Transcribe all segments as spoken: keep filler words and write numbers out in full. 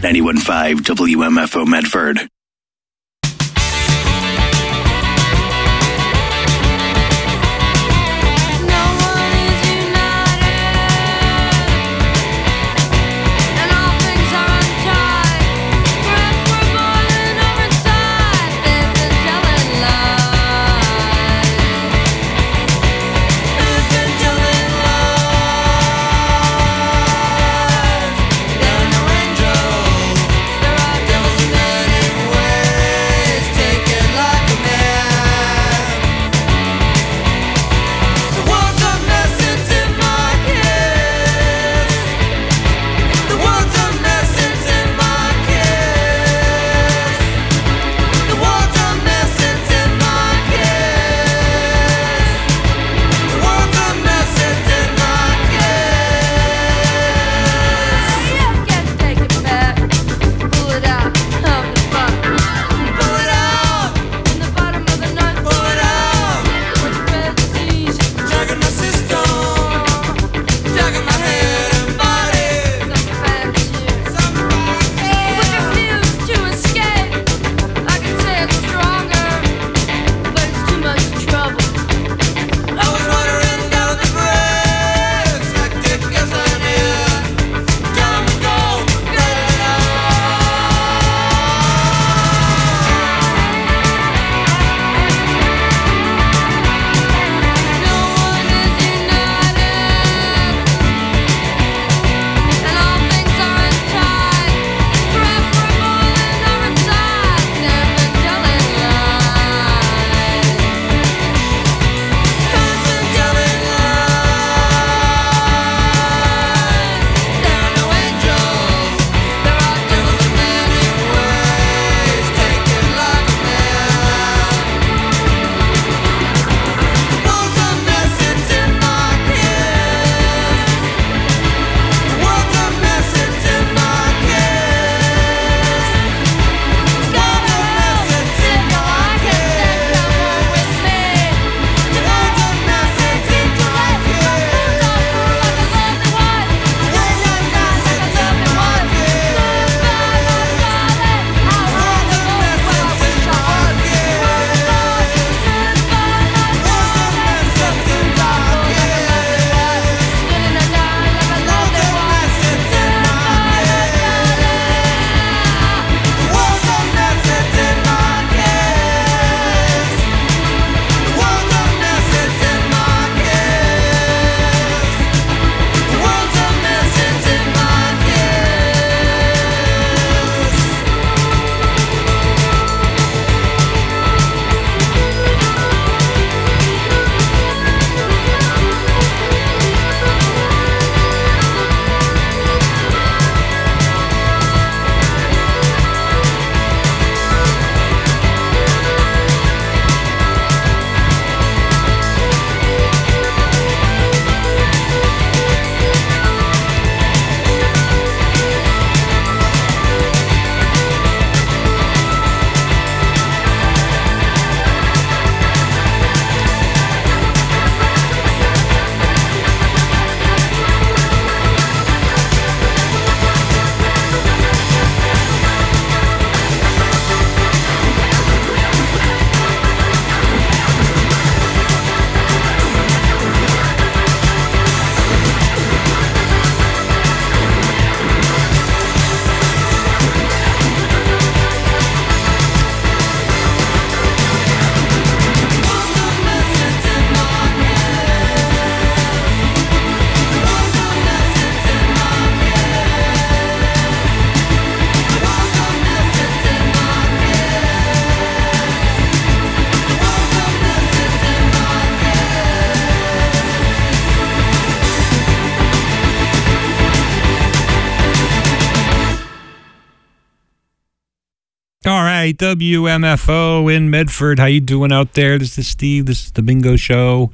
ninety-one point five W M F O Medford. All right, W M F O in Medford. How you doing out there? This is Steve. This is the Bingo Show.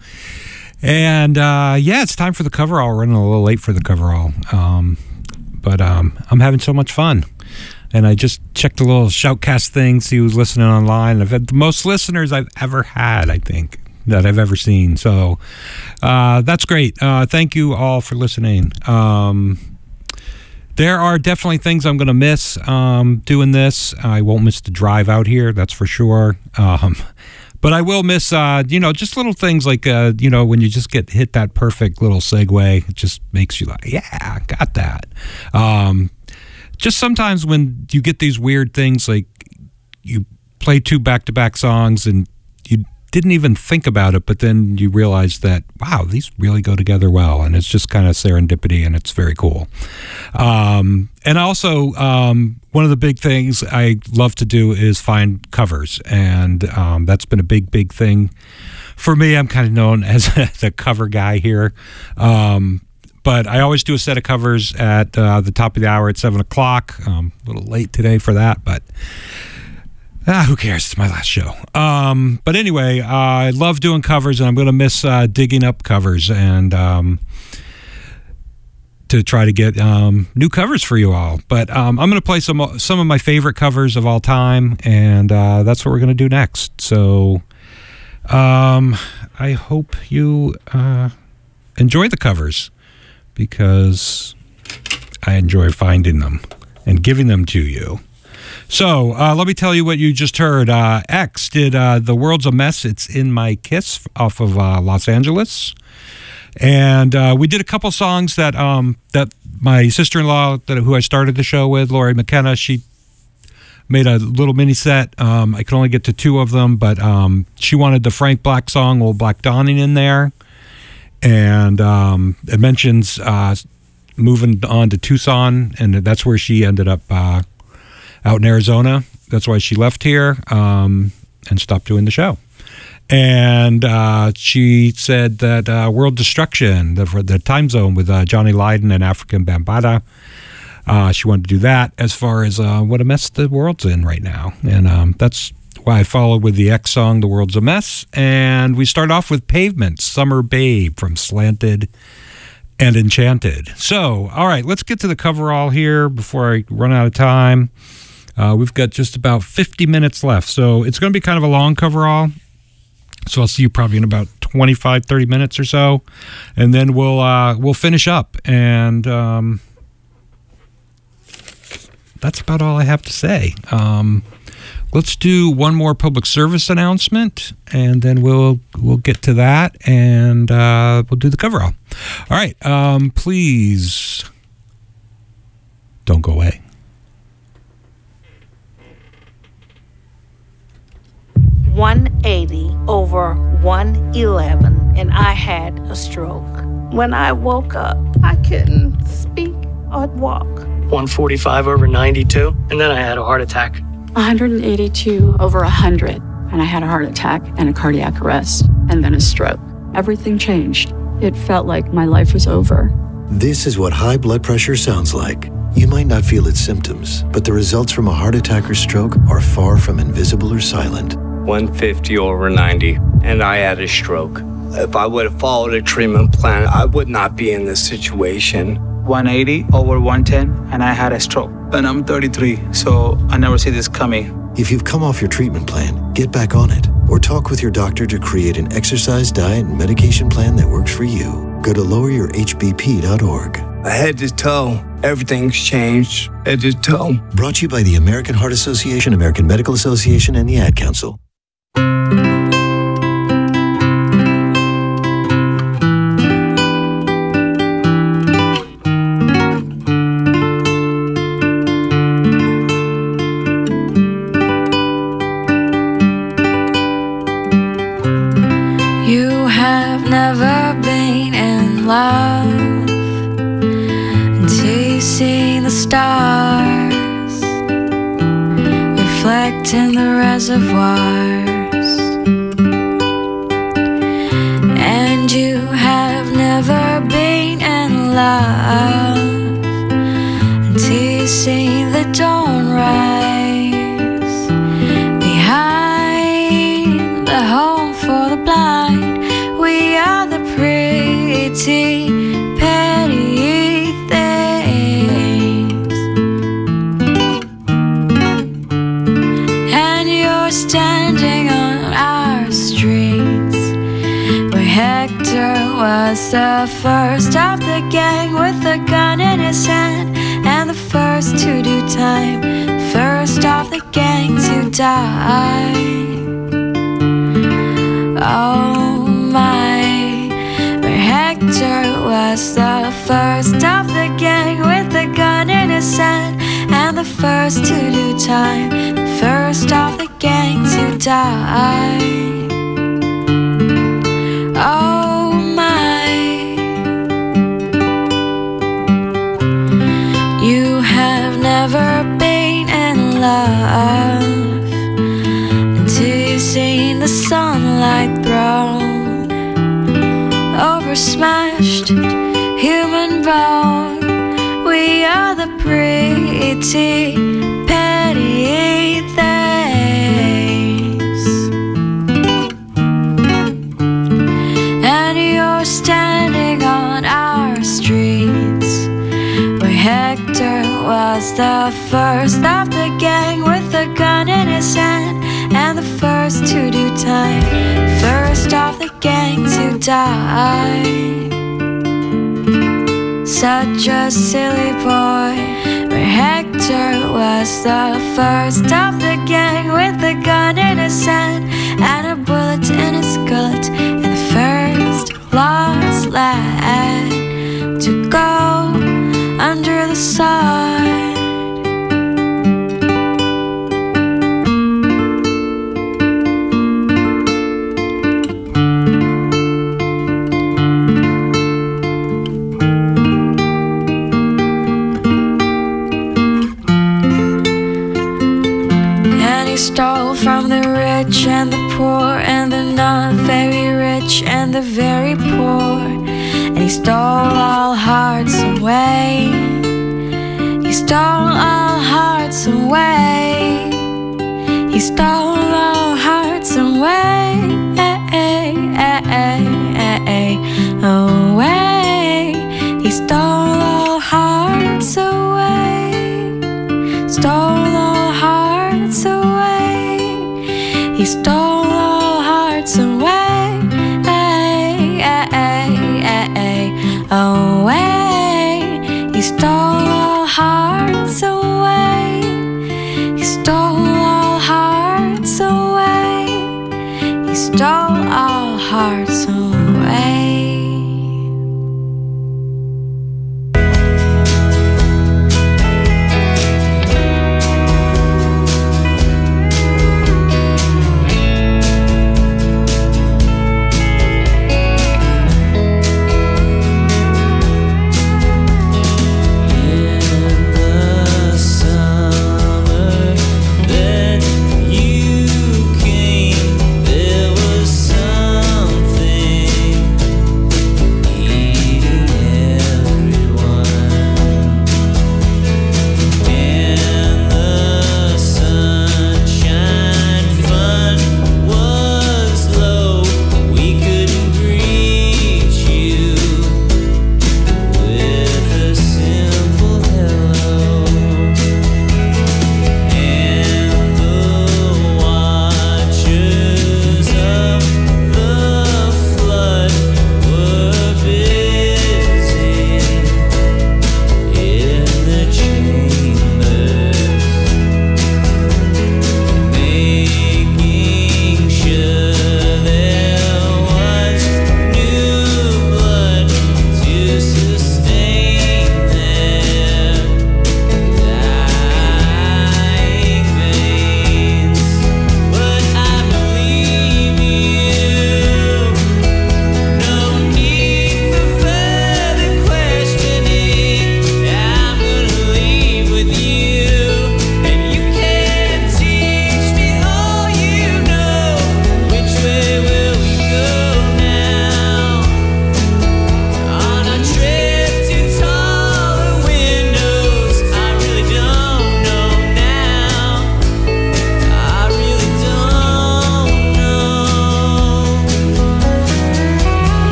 And, uh, yeah, it's time for the coverall. We're running a little late for the coverall. Um, but um, I'm having so much fun. And I just checked the little Shoutcast thing, see who's listening online. I've had the most listeners I've ever had, I think, that I've ever seen. So uh, that's great. Uh, thank you all for listening. Um there are definitely things I'm going to miss um, doing this. I won't miss the drive out here, that's for sure. Um, but I will miss, uh, you know, just little things like, uh, you know, when you just get hit that perfect little segue, it just makes you like, yeah, got that. Um, just sometimes when you get these weird things, like you play two back-to-back songs and you didn't even think about it, but then you realize that, wow, these really go together well, and it's just kind of serendipity, and it's very cool. Um, and also, um, one of the big things I love to do is find covers, and um, that's been a big, big thing for me. I'm kind of known as the cover guy here. Um, but I always do a set of covers at uh, the top of the hour at seven o'clock. Um, a little late today for that, but Ah, who cares? It's my last show. Um, but anyway, uh, I love doing covers, and I'm going to miss uh, digging up covers and um, to try to get um, new covers for you all. But um, I'm going to play some some of my favorite covers of all time, and uh, that's what we're going to do next. So um, I hope you uh, enjoy the covers, because I enjoy finding them and giving them to you. So uh, let me tell you what you just heard. Uh, X did uh, The World's a Mess, It's in My Kiss off of uh, Los Angeles. And uh, we did a couple songs that um, that my sister-in-law, that, who I started the show with, Lori McKenna, she made a little mini set. Um, I could only get to two of them, but um, she wanted the Frank Black song, Old Black Dawning, in there. And um, it mentions uh, moving on to Tucson, and that's where she ended up uh, out in Arizona. That's why she left here um, and stopped doing the show. And uh, she said that uh, World Destruction, the, the time zone with uh, Johnny Lydon and African Bambaataa, uh, she wanted to do that as far as uh, what a mess the world's in right now. And um, that's why I followed with the X song, The World's a Mess. And we start off with Pavement, Summer Babe from Slanted and Enchanted. So, all right, let's get to the coverall here before I run out of time. Uh, we've got just about fifty minutes left, so it's going to be kind of a long coverall. So I'll see you probably in about twenty-five, thirty minutes or so, and then we'll uh, we'll finish up. And um, that's about all I have to say. Um, let's do one more public service announcement, and then we'll we'll get to that, and uh, we'll do the coverall. All right, um, please don't go away. one eighty over one eleven, and I had a stroke. When I woke up, I couldn't speak or walk. one forty-five over ninety-two, and then I had a heart attack. one eighty-two over one hundred, and I had a heart attack and a cardiac arrest, and then a stroke. Everything changed. It felt like my life was over. This is what high blood pressure sounds like. You might not feel its symptoms, but the results from a heart attack or stroke are far from invisible or silent. one fifty over ninety, and I had a stroke. If I would have followed a treatment plan, I would not be in this situation. one eighty over one ten, and I had a stroke. And I'm thirty-three, so I never see this coming. If you've come off your treatment plan, get back on it, or talk with your doctor to create an exercise, diet, and medication plan that works for you. Go to lower your h b p dot org. Head to toe, everything's changed. Head to toe. Brought to you by the American Heart Association, American Medical Association, and the Ad Council. You have never been in love until you see the stars reflect in the reservoirs. And you have never been in love until you see the dawn rise behind the home for the blind. We are the pretty, petty things, and you're standing on our streets where Hector was the first of the gang with a gun in his hand and the time, first of the gang to die. Oh my, where Hector was the first of the gang with a gun in his hand, and the first to do time, the first of the gang to die. Oh my, you have never been in love until you've seen the sunlight thrown over smashed human bone. We are the pretty petty things, and you're standing on our streets where Hector was the first of the gang with a gun in his hand, and the first to do time, first of the gang to die. Such a silly boy, where Hector was the first of the gang with a gun in his hand and a bullet in his gullet, and the first lost lad to go under the sun. Stole from the rich and the poor and the not very rich and the very poor, and he stole all hearts away. He stole all hearts away. He stole all hearts away. Away. He stole all hearts away. Stole all hearts away. He stole all hearts away, away. He stole all hearts away. He stole all hearts away. He stole all hearts away. You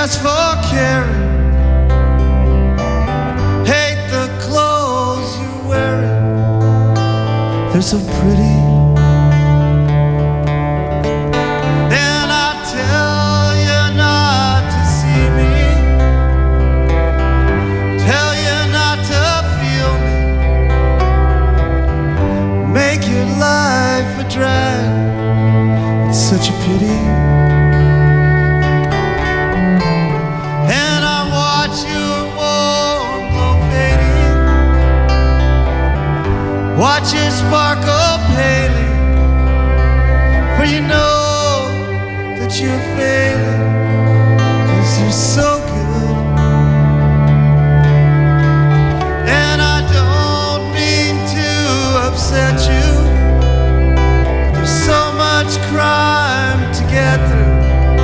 dress for caring. Hate the clothes you're wearing. They're so pretty. And I tell you not to see me, tell you not to feel me, make your life a drag. It's such a pity. And I watch your warm glow fading, watch your sparkle paling, for you know that you're failing, 'cause you're so good. And I don't mean to upset you, there's so much crime to get through.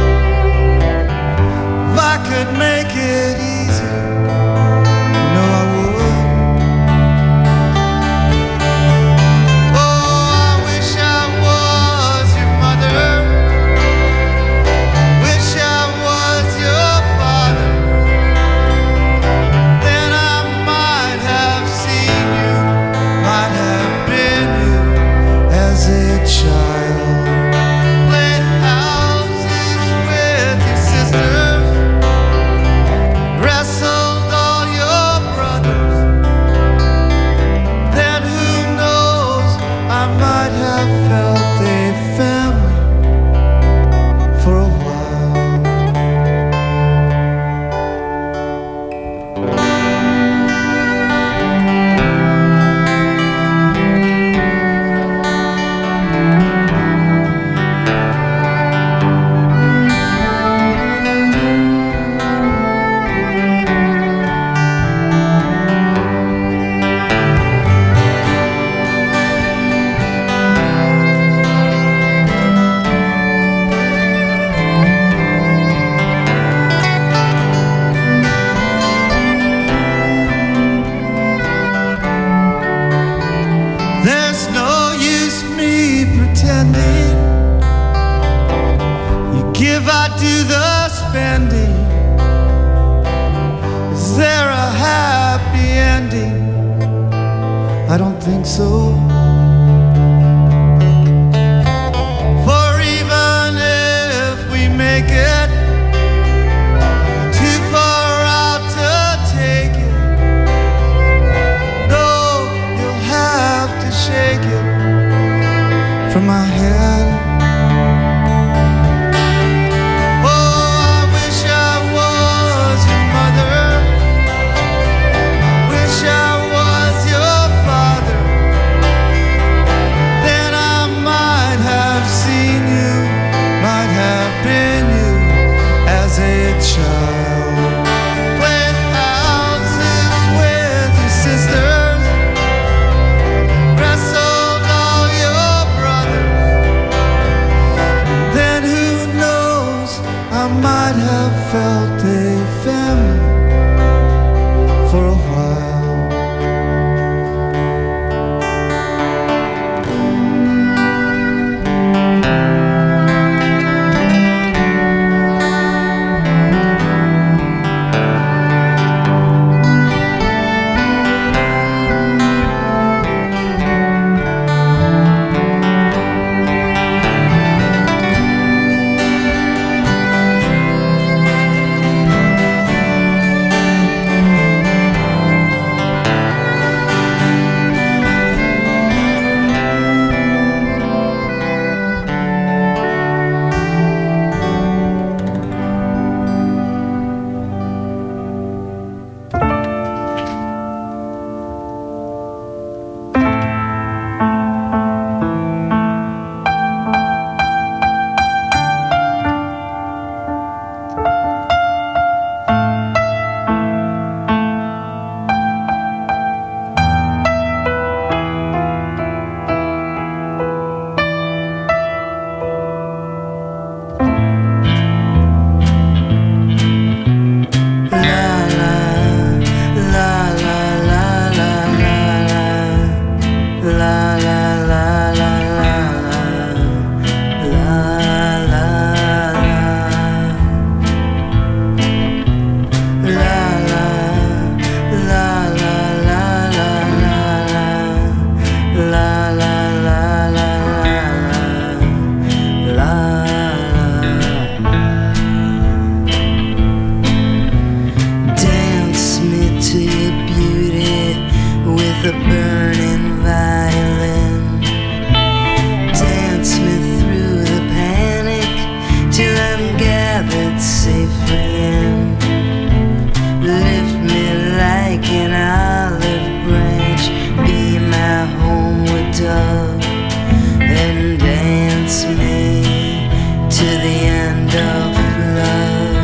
If I could make it easier, you know I would. Oh, I wish I was your mother, wish I was your father. Then I might have seen you, might have been you as a child. Played houses with your sisters, wrestled all your brothers. Then who knows, I might have felt a family for a while. There's no use me pretending. You give, I do the spending. Is there a happy ending? I don't think so. For even if we make it too far out to take it, no, you'll have to shake it from my head. Oh, I wish I was your mother, wish I was your father. Then I might have seen you, might have been you as a child. Played houses with your sisters, wrestled all your brothers. the burning violin. Dance me through the panic till I'm gathered safely in. Lift me like an olive branch, be my homeward dove, and dance me to the end of love.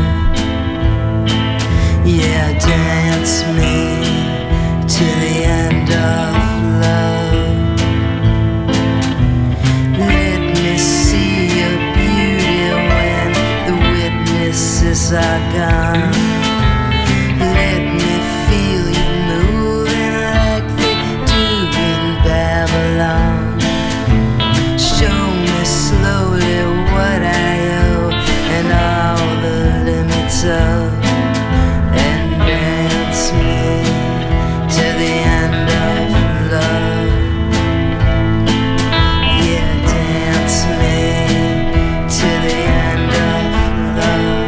Yeah, dance me to the end of love. Let me see your beauty when the witnesses are gone. Let me feel you moving like they do in Babylon. Show me slowly what I owe and all the limits of, and dance me to the end of love. Yeah, dance me to the end of love.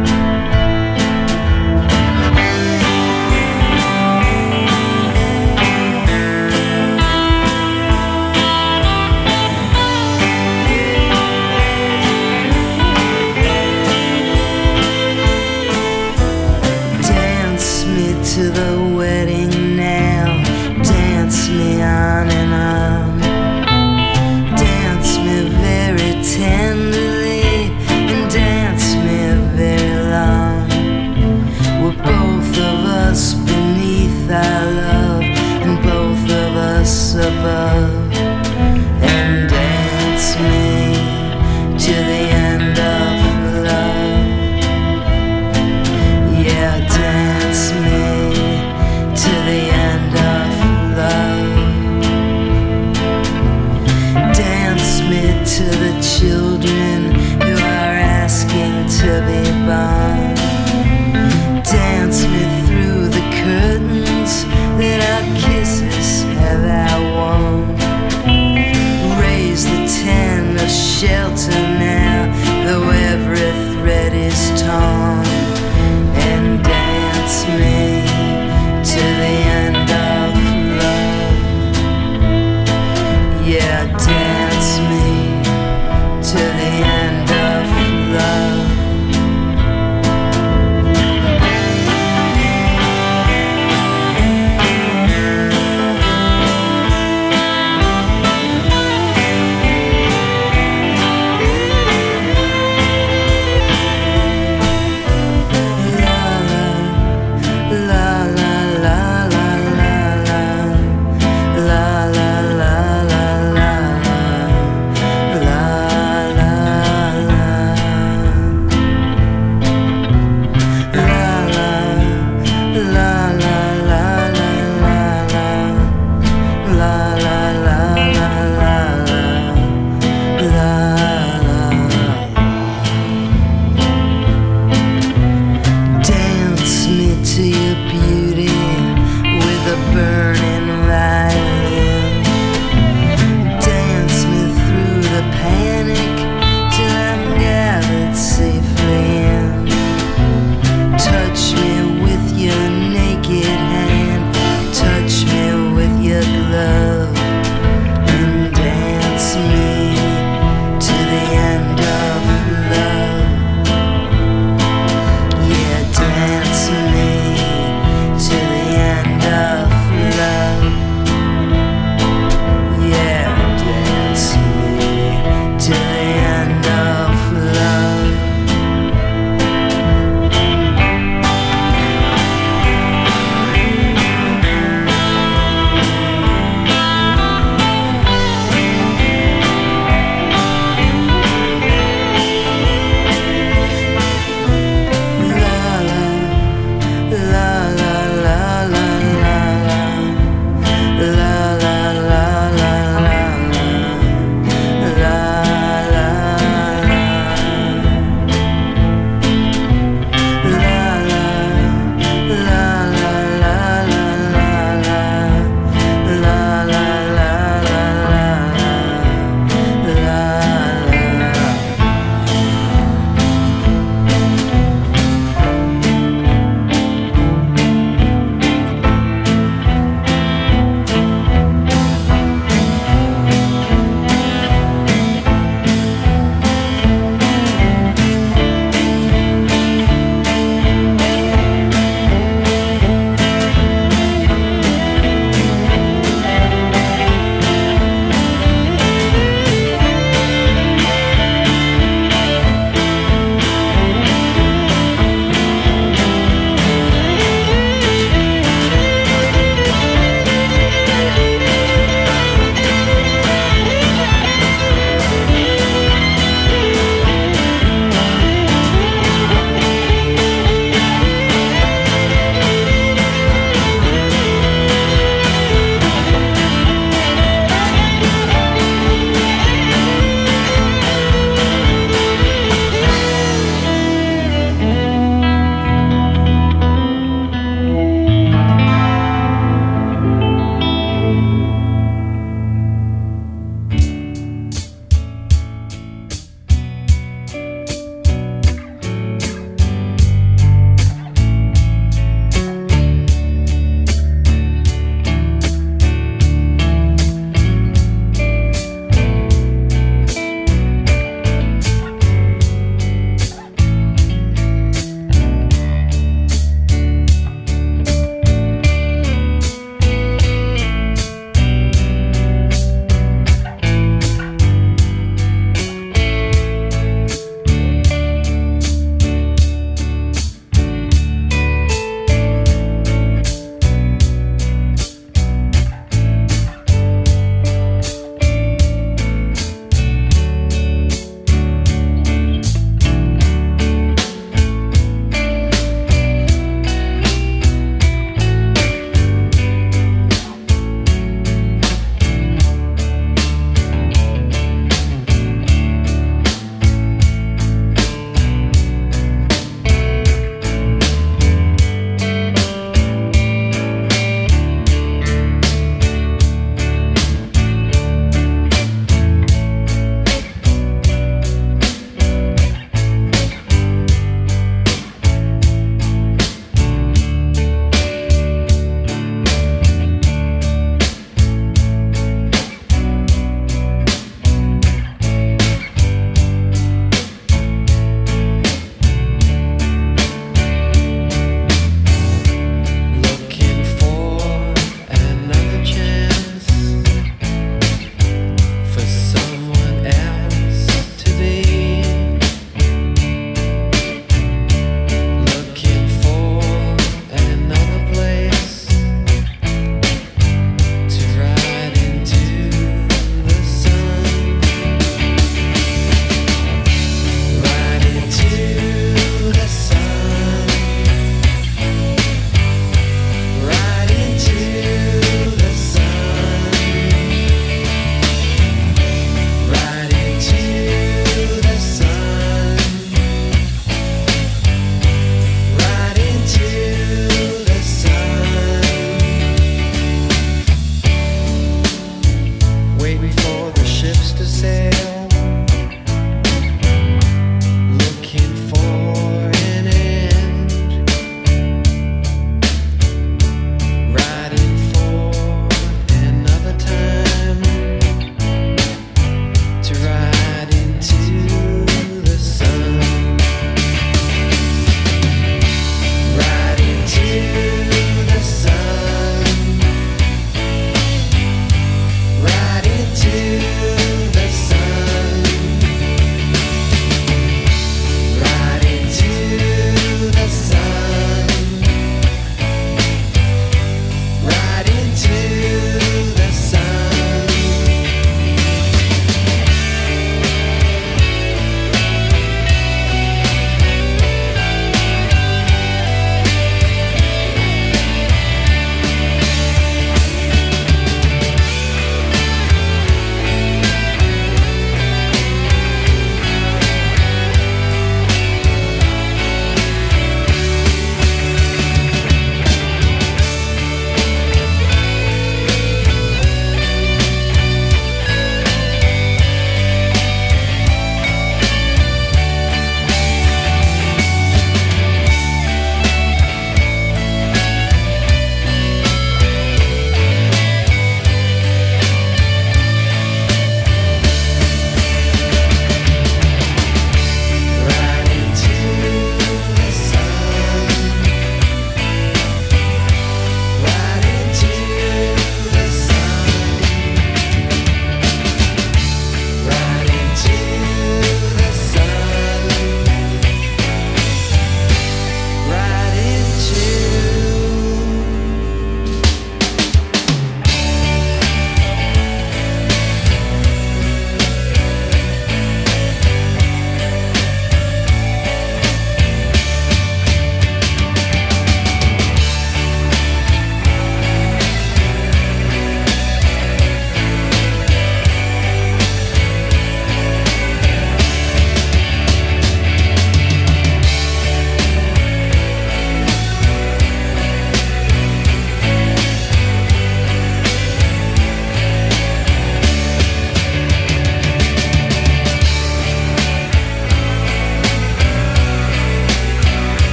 Dance me to the wedding now. Dance me on and on. Dance me very tenderly and dance me very long. We're both of us beneath our love and both of us above. And dance me to the end of love. Yeah, dance me to the end of love. Dance me to the children who are asking to be born. Dance me through the curtains that our kisses have outworn. Raise the tent of shelter now, though every thread is torn. And dance me to the end of love. Yeah, dance me to the end of love.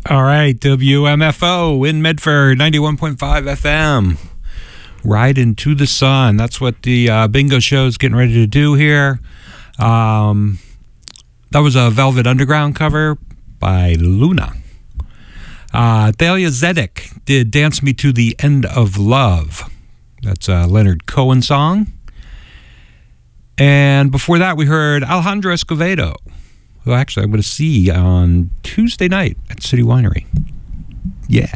All right, W M F O in Medford, ninety-one point five F M. Ride into the sun. That's what the uh, bingo show is getting ready to do here. Um, that was a Velvet Underground cover by Luna. Uh, Thalia Zedek did Dance Me to the End of Love. That's a Leonard Cohen song. And before that, we heard Alejandro Escovedo, who actually I'm going to see on Tuesday night at City Winery. Yeah.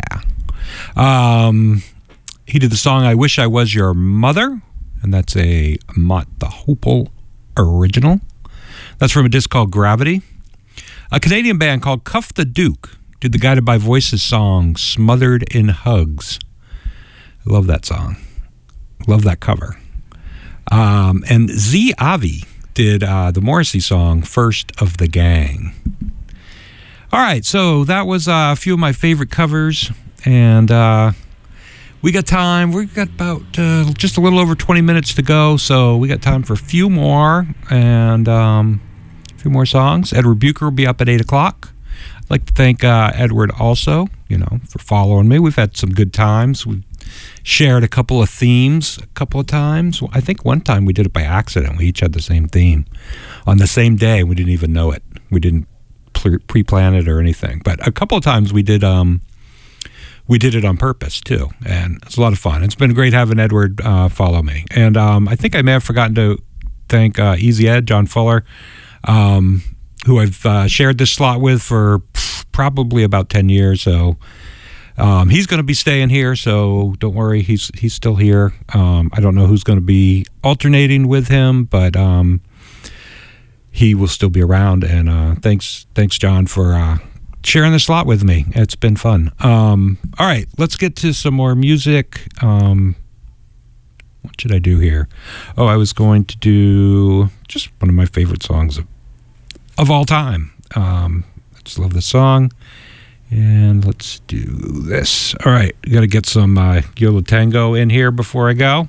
Um, he did the song I Wish I Was Your Mother, and that's a Mott the Hoople original. That's from a disc called Gravity. A Canadian band called Cuff the Duke did the Guided by Voices song Smothered in Hugs. I love that song. Love that cover. Um, and Z Avi did uh, the Morrissey song First of the Gang. All right, so that was uh, a few of my favorite covers, and uh, we got time. We got about uh, just a little over twenty minutes to go, so we got time for a few more, and um, a few more songs. Edward Bucher will be up at eight o'clock. I'd like to thank uh, Edward also, you know, for following me. We've had some good times. We've shared a couple of themes a couple of times. I think one time we did it by accident. We each had the same theme on the same day. We didn't even know it. We didn't pre-plan it or anything. But a couple of times we did um, we did it on purpose too, and it's a lot of fun. It's been great having Edward uh, follow me. And um, I think I may have forgotten to thank uh, Easy Ed, John Fuller, um, who I've uh, shared this slot with for probably about ten years. So Um, he's going to be staying here, so don't worry. He's he's still here. Um, I don't know who's going to be alternating with him, but um, he will still be around. And uh, thanks, thanks, John, for uh, sharing the slot with me. It's been fun. Um, all right, let's get to some more music. Um, what should I do here? Oh, I was going to do just one of my favorite songs of, of all time. Um, I just love this song. And let's do this. All right, got to get some uh, Yo La Tengo in here before I go.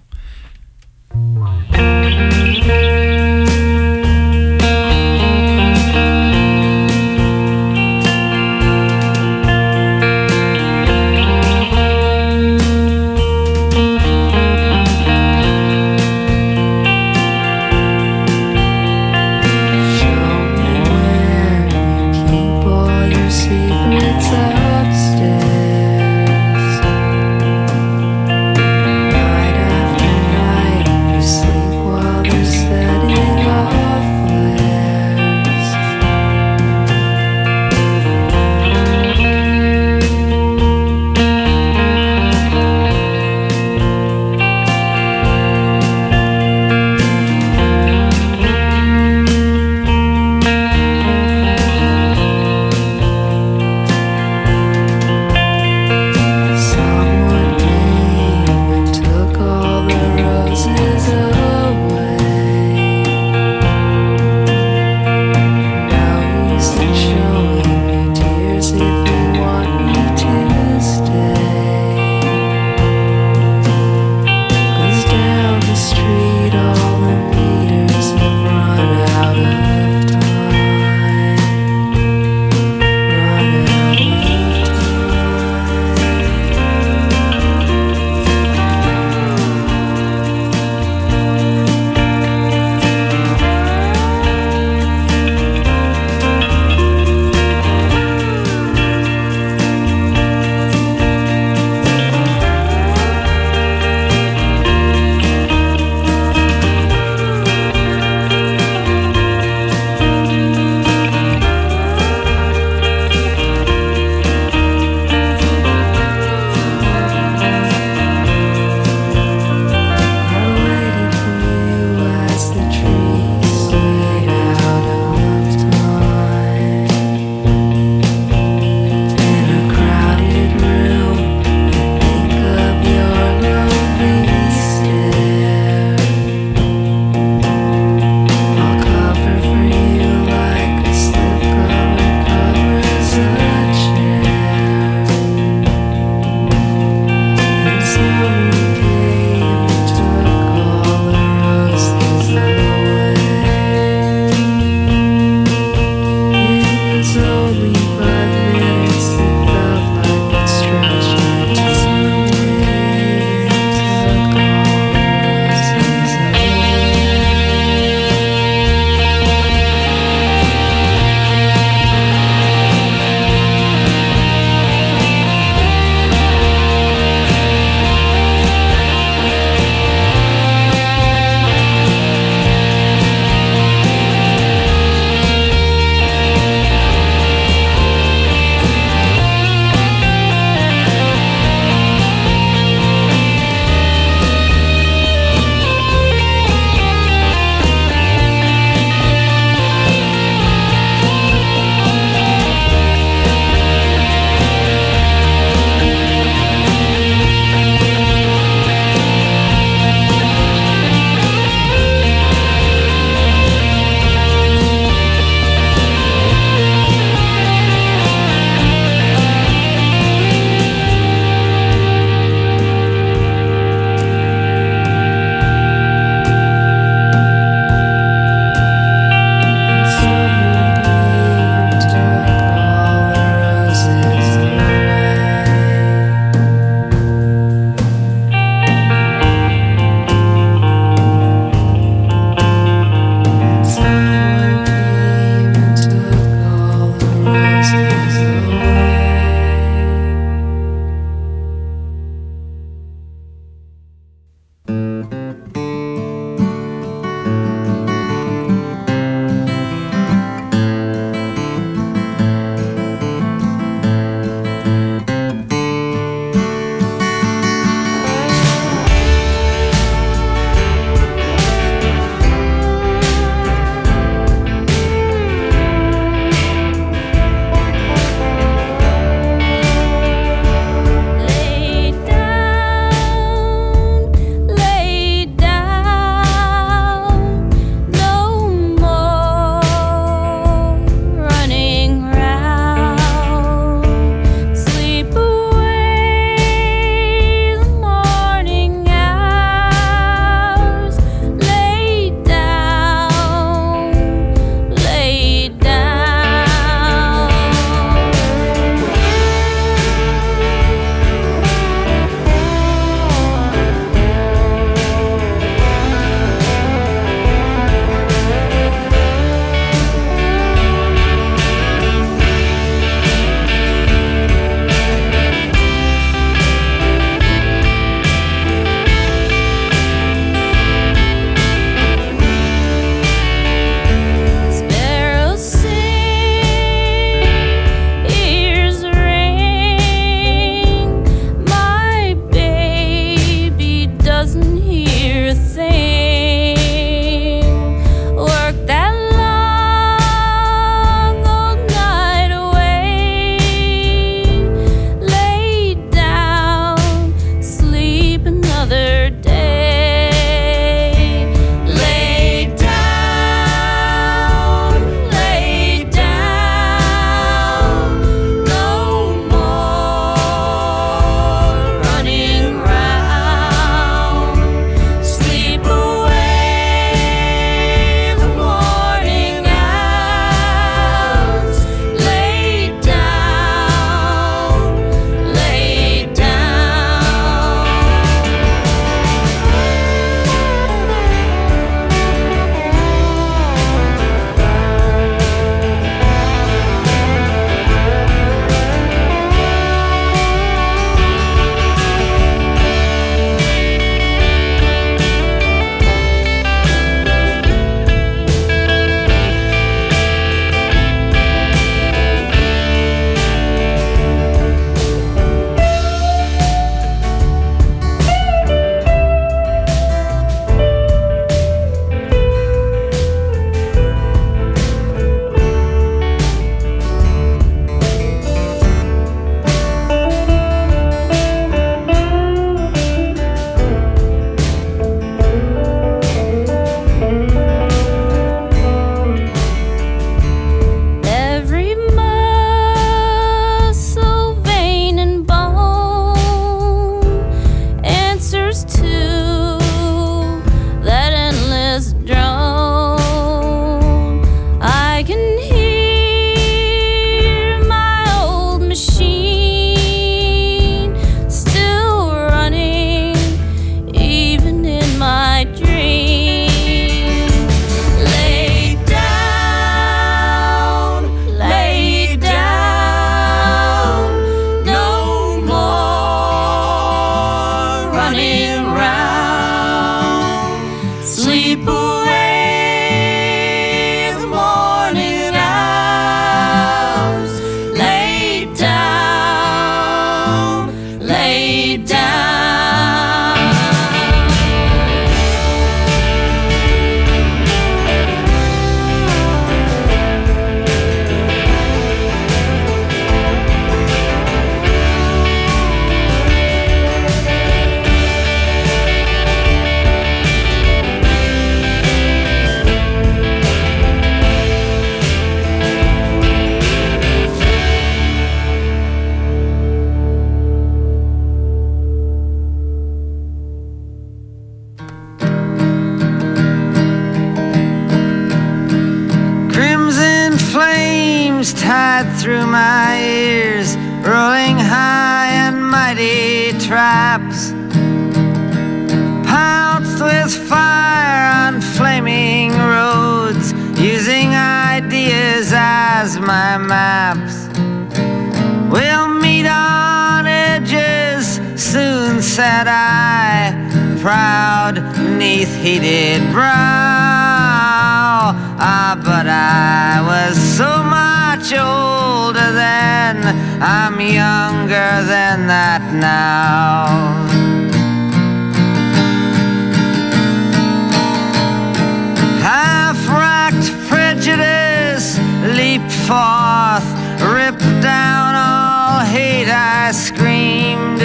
Night after night, you sleep while they're through my ears, rolling high and mighty traps, pounced with fire on flaming roads, using ideas as my maps. We'll meet on edges soon, said I, proud neath heated brow. Ah, but I was so much older then, I'm younger than that now. Half-racked prejudice leaped forth, ripped down all hate, I screamed.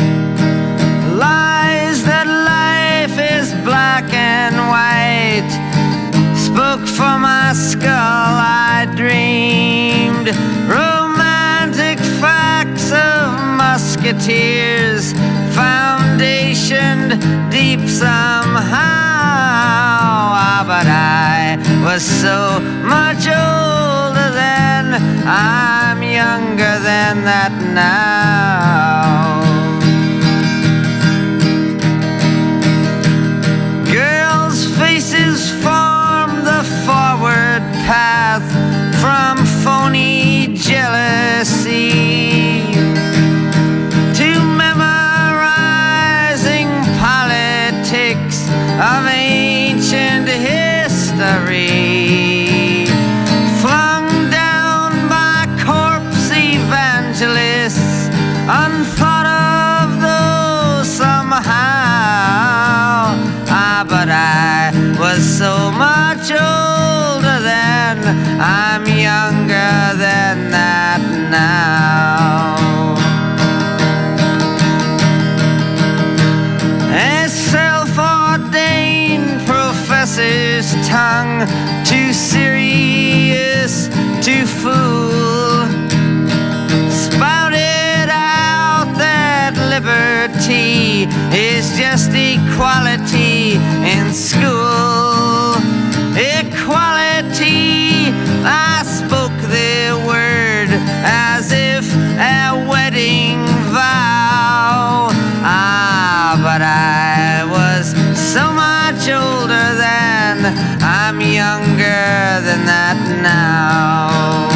Lies that life is black and white spoke for my skull, I dreamed. Romantic facts of musketeers, foundationed deep somehow. Ah, but I was so much older then, I'm younger than that now. Girls' faces form the forward path from phony jealousy to memorizing politics of ancient history, flung down by corpse evangelists, unthought of though somehow. Ah, but I was so much older then, I'm younger than that now. A self-ordained professor's tongue, too serious to fool, spouted out that liberty is just equality in school. Equality, I spoke the word as if a wedding vow. Ah, but I was so much older then, I'm younger than that now.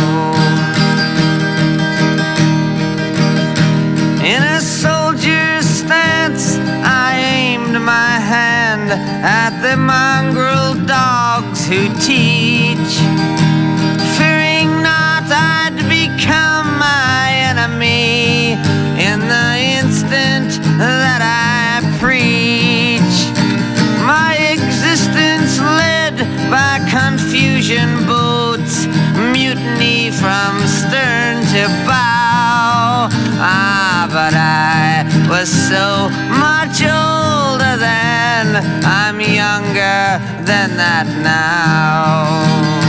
In a soldier's stance, I aimed my hand at the mongrel dogs who teach, fearing not I'd become my enemy in the instant that I preach. My existence led by confusion boats, mutiny from stern to bow. Ah, but I was so much older then, I'm younger than that now.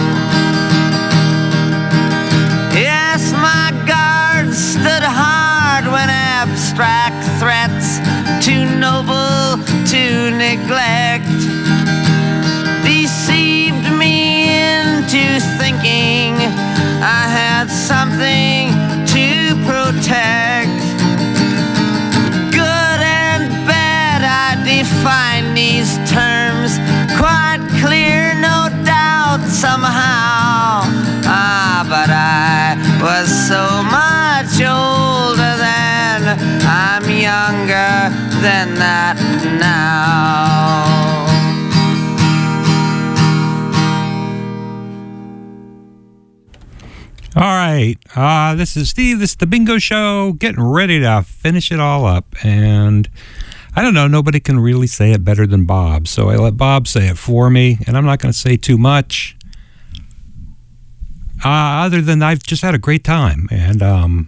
Yes, my guards stood hard when abstract threats, too noble to neglect, deceived me into thinking I had something to protect. Good and bad, I define these terms quite clear, no doubt somehow. Ah, but I was so much older then, I'm younger than that now. All right. Uh, this is Steve. This is the Bingo Show. Getting ready to finish it all up. And I don't know. Nobody can really say it better than Bob. So I let Bob say it for me. And I'm not going to say too much. Uh, other than I've just had a great time. And, um,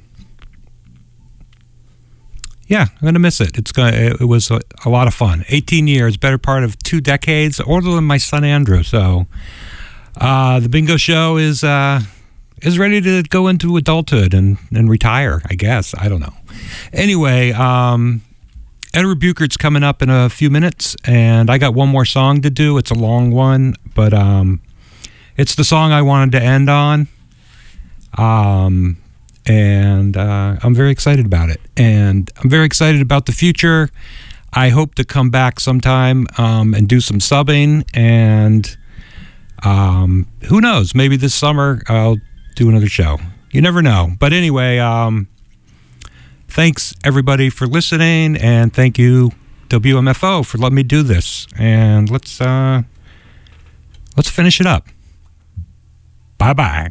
yeah, I'm going to miss it. It's gonna, it, it was a, a lot of fun. eighteen years, better part of two decades, older than my son Andrew. So uh, the Bingo Show is... Uh, is ready to go into adulthood and, and retire, I guess. I don't know. Anyway, um, Edward Buchert's coming up in a few minutes, and I got one more song to do. It's a long one, but um, it's the song I wanted to end on. Um, and uh, I'm very excited about it. And I'm very excited about the future. I hope to come back sometime um, and do some subbing. And um, who knows? Maybe this summer I'll do another show. You never know. But anyway, um, thanks everybody for listening. And thank you, W M F O, for letting me do this. And let's uh, let's finish it up. Bye-bye.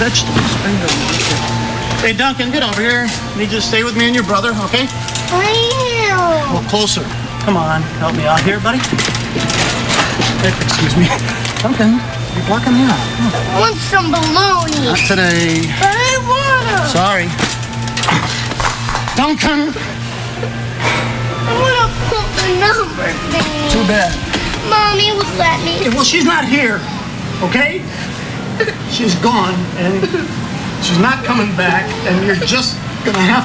touch those fingers. Hey, Duncan, get over here. You need to stay with me and your brother, okay? Well, closer. Come on, help me out here, buddy. Hey, excuse me. Duncan, you're blocking me out. I want some bologna. Not today. But I want to. Sorry. Duncan! I want to put the number thing. Too bad. Mommy would let me. Hey, well, she's not here, okay? She's gone, and she's not coming back, and you're just gonna have